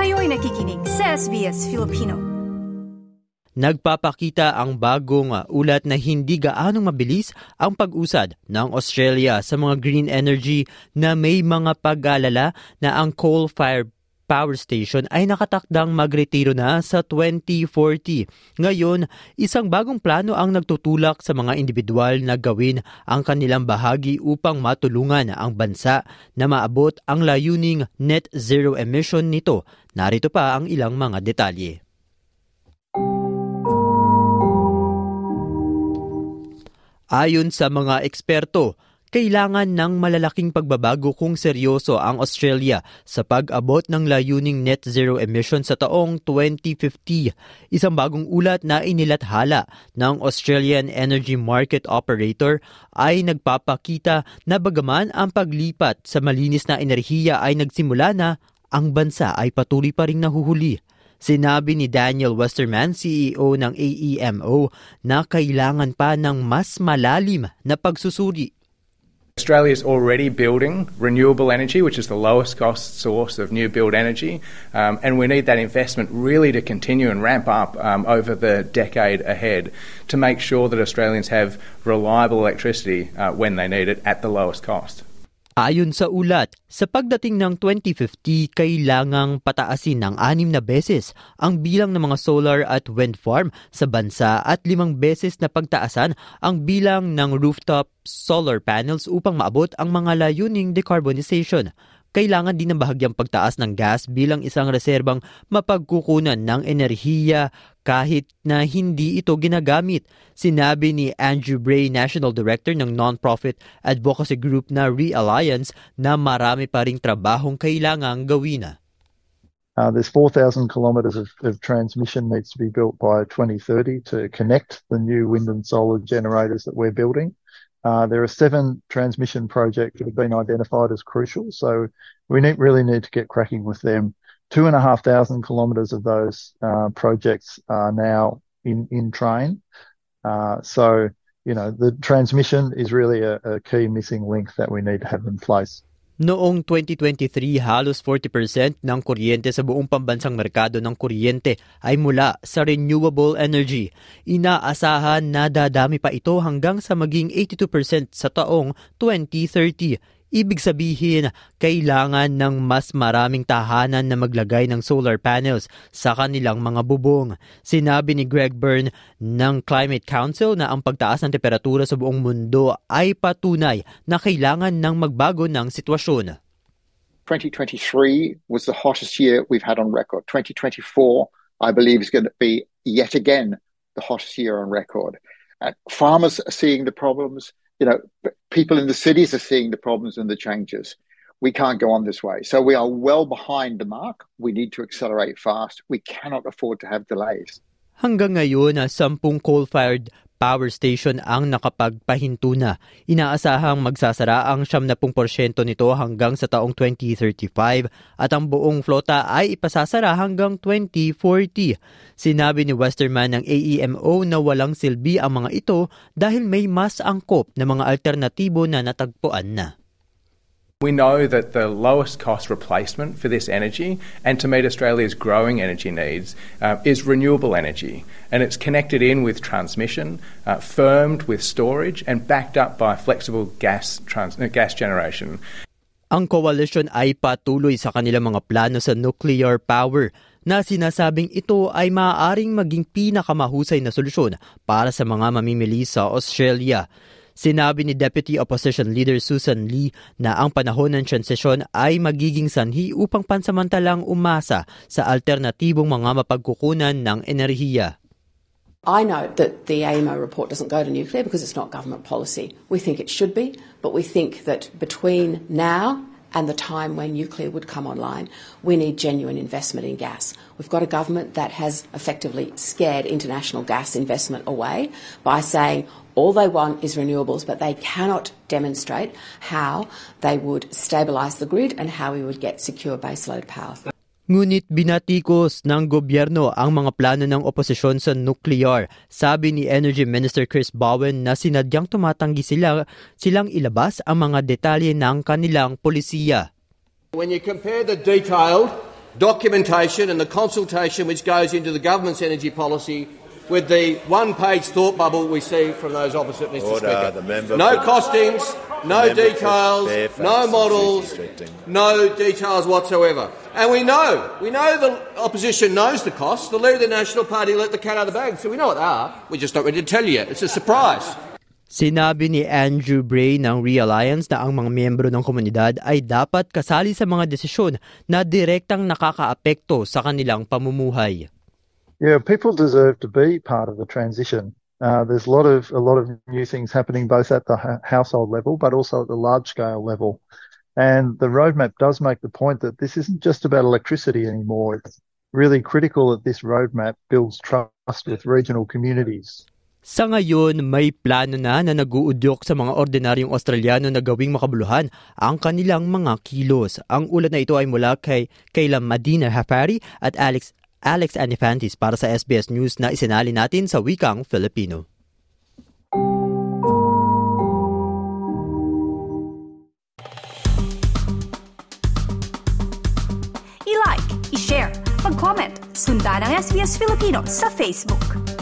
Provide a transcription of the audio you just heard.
Kayo'y nakikinig sa SBS Filipino. Nagpapakita ang bagong ulat na hindi gaanong mabilis ang pag-usad ng Australia sa mga green energy na may mga pag-aalala na ang coal-fired power station ay nakatakdang magretiro na sa 2040. Ngayon, isang bagong plano ang nagtutulak sa mga individual na gawin ang kanilang bahagi upang matulungan ang bansa na maabot ang layuning net zero emission nito. Narito pa ang ilang mga detalye. Ayon sa mga eksperto, kailangan ng malalaking pagbabago kung seryoso ang Australia sa pag-abot ng layuning net zero emission sa taong 2050. Isang bagong ulat na inilathala ng Australian Energy Market Operator ay nagpapakita na bagaman ang paglipat sa malinis na enerhiya ay nagsimula na, ang bansa ay patuloy pa ring nahuhuli. Sinabi ni Daniel Westerman, CEO ng AEMO, na kailangan pa ng mas malalim na pagsusuri. Australia is already building renewable energy, which is the lowest cost source of new build energy, and we need that investment really to continue and ramp up over the decade ahead to make sure that Australians have reliable electricity when they need it at the lowest cost. Ayon sa ulat, sa pagdating ng 2050, kailangang pataasin ng 6 na beses ang bilang ng mga solar at wind farm sa bansa at 5 beses na pagtaasan ang bilang ng rooftop solar panels upang maabot ang mga layuning decarbonization. Kailangan din ng bahagyang pagtaas ng gas bilang isang reserbang mapagkukunan ng enerhiya kahit na hindi ito ginagamit. Sinabi ni Andrew Bray, National Director ng non-profit advocacy group na Realliance, na marami pa ring trabahong kailangang gawin. There's 4,000 kilometres of transmission needs to be built by 2030 to connect the new wind and solar generators that we're building. There are 7 transmission projects that have been identified as crucial, so we really need to get cracking with them. 2,500 kilometres of those projects are now in train. So, the transmission is really a key missing link that we need to have in place. Noong 2023, halos 40% ng kuryente sa buong pambansang merkado ng kuryente ay mula sa renewable energy. Inaasahan na dadami pa ito hanggang sa maging 82% sa taong 2030. Ibig sabihin, kailangan ng mas maraming tahanan na maglagay ng solar panels sa kanilang mga bubong. Sinabi ni Greg Byrne ng Climate Council na ang pagtaas ng temperatura sa buong mundo ay patunay na kailangan ng magbago ng sitwasyon. 2023 was the hottest year we've had on record. 2024, I believe, is going to be yet again the hottest year on record. Farmers are seeing the problems. People in the cities are seeing the problems and the changes. We can't go on this way. So we are well behind the mark. We need to accelerate fast. We cannot afford to have delays. Hanggang ngayon, 10 coal-fired power station ang nakapagpahinto na. Inaasahang magsasara ang 70% nito hanggang sa taong 2035 at ang buong flota ay ipasasara hanggang 2040. Sinabi ni Westerman ng AEMO na walang silbi ang mga ito dahil may mas angkop na mga alternatibo na natagpuan na. We know that the lowest cost replacement for this energy and to meet Australia's growing energy needs is renewable energy, and it's connected in with transmission, firmed with storage and backed up by flexible gas generation. Ang coalition ay patuloy sa kanilang mga plano sa nuclear power na sinasabing ito ay maaaring maging pinakamahusay na solusyon para sa mga mamimili sa Australia. Sinabi ni Deputy Opposition Leader Susan Lee na ang panahon ng transisyon ay magiging sanhi upang pansamantalang umasa sa alternatibong mga mapagkukunan ng enerhiya. I note that the AEMO report doesn't go to nuclear because it's not government policy. We think it should be, but we think that between now and the time when nuclear would come online, we need genuine investment in gas. We've got a government that has effectively scared international gas investment away by saying all they want is renewables, but they cannot demonstrate how they would stabilise the grid and how we would get secure baseload power. Ngunit binatikos ng gobyerno ang mga plano ng oposisyon sa nuclear. Sabi ni Energy Minister Chris Bowen na sinadyang tumatanggi silang ilabas ang mga detalye ng kanilang polisiya. When you compare the detailed documentation and the consultation which goes into the government's energy policy with the one-page thought bubble we see from those opposite Mr Speaker. No costings, no details, no models, no details whatsoever. And we know the opposition knows the costs. The Leader of the National Party let the cat out of the bag, so we know what they are. We're just not ready to tell you yet. It's a surprise. Sinabi ni Andrew Bray ng Realliance na ang mga miyembro ng komunidad ay dapat kasali sa mga desisyon na direktang nakakaapekto sa kanilang pamumuhay. Yeah, people deserve to be part of the transition. There's a lot of new things happening both at the household level but also at the large scale level. And the roadmap does make the point that this isn't just about electricity anymore. It's really critical that this roadmap builds trust with regional communities. Sa ngayon, may plano na nag-uudyok sa mga ordinaryong Australiano na gawing makabuluhan ang kanilang mga kilos. Ang ulat na ito ay mula kay Kayla Madina Hafari at Alex Anifantis para sa SBS News na isinali natin sa wikang Filipino. I-like, i-share, mag-comment, sundan ang SBS Filipino sa Facebook.